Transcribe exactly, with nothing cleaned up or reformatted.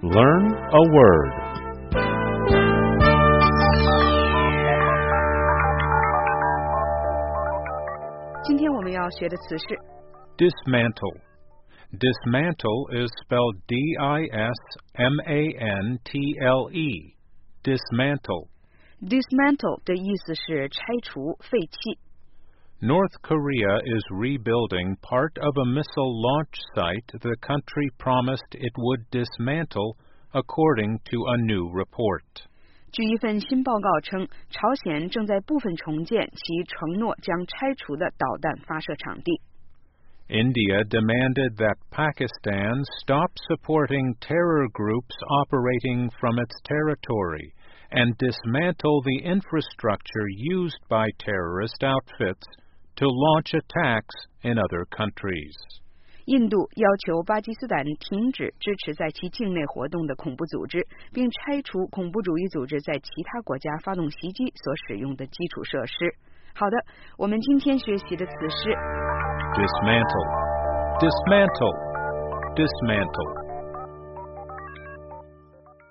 Learn a word. Dismantle. Dismantle is spelled D I S M A N T L E. Dismantle. Dismantle 的意思是拆除、废弃。 North Korea is rebuilding part of a missile launch site the country promised it would dismantle, according to a new report. 据一份新报告称，朝鲜正在部分重建其承诺将拆除的导弹发射场地。 India demanded that Pakistan stop supporting terror groups operating from its territory and dismantle the infrastructure used by terrorist outfits to launch attacks in other countries. 印度要求巴基斯坦停止支持在其境内活动的恐怖组织，并拆除恐怖主义组织在其他国家发动袭击所使用的基础设施。好的，我们今天学习的词是 Dismantle. Dismantle. Dismantle.